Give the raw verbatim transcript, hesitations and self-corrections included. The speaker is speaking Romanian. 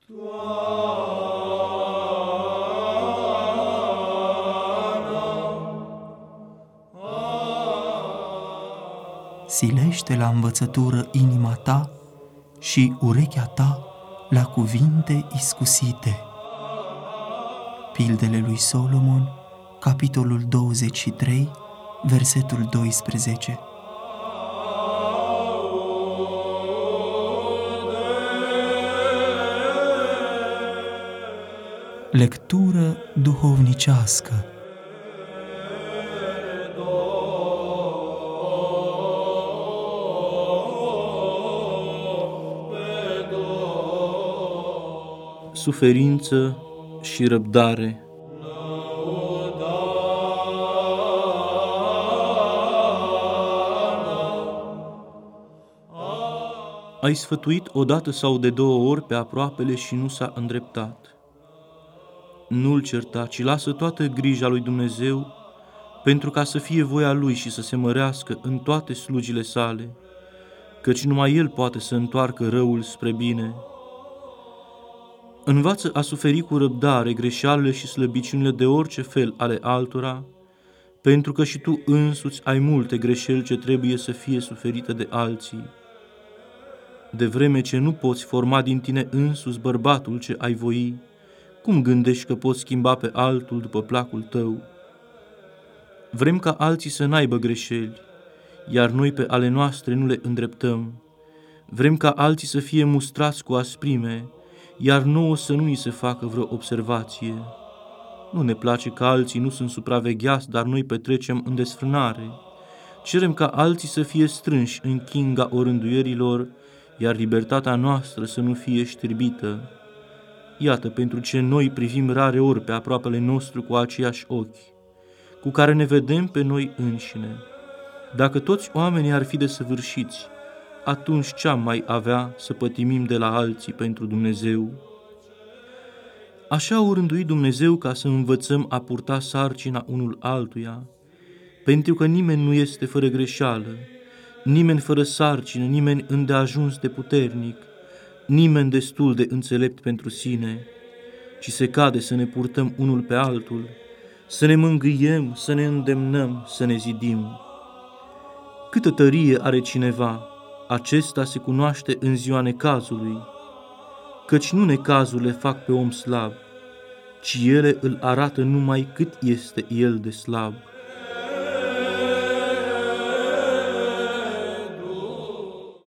Silește la învățătură inima ta și urechea ta la cuvinte iscusite. Pildele lui Solomon, capitolul douăzeci și trei, versetul doisprezece. Lectură duhovnicească. Suferință și răbdare. Ai sfătuit odată sau de două ori pe aproapele și nu s-a îndreptat. Nu-l certa, ci lasă toată grija lui Dumnezeu, pentru ca să fie voia lui și să se mărească în toate slujile sale, căci numai el poate să întoarcă răul spre bine. Învață a suferi cu răbdare greșealele și slăbiciunile de orice fel ale altora, pentru că și tu însuți ai multe greșeli ce trebuie să fie suferite de alții. De vreme ce nu poți forma din tine însuți bărbatul ce ai voi, cum gândești că poți schimba pe altul după placul tău? Vrem ca alții să n-aibă greșeli, iar noi pe ale noastre nu le îndreptăm. Vrem ca alții să fie mustrați cu asprime, iar nouă să nu îi se facă vreo observație. Nu ne place că alții nu sunt supravegheați, dar noi petrecem în desfrânare. Cerem ca alții să fie strânși în chinga orânduierilor, iar libertatea noastră să nu fie știrbită. Iată pentru ce noi privim rare ori pe aproapele nostru cu aceiași ochi, cu care ne vedem pe noi înșine. Dacă toți oamenii ar fi desăvârșiți, atunci ce-am mai avea să pătimim de la alții pentru Dumnezeu? Așa a rânduit Dumnezeu ca să învățăm a purta sarcina unul altuia, pentru că nimeni nu este fără greșeală, nimeni fără sarcină, nimeni îndeajuns de puternic, nimeni destul de înțelept pentru sine, ci se cade să ne purtăm unul pe altul, să ne mângâiem, să ne îndemnăm, să ne zidim. Câtă tărie are cineva, acesta se cunoaște în ziua necazului, căci nu necazurile fac pe om slab, ci ele îl arată numai cât este el de slab.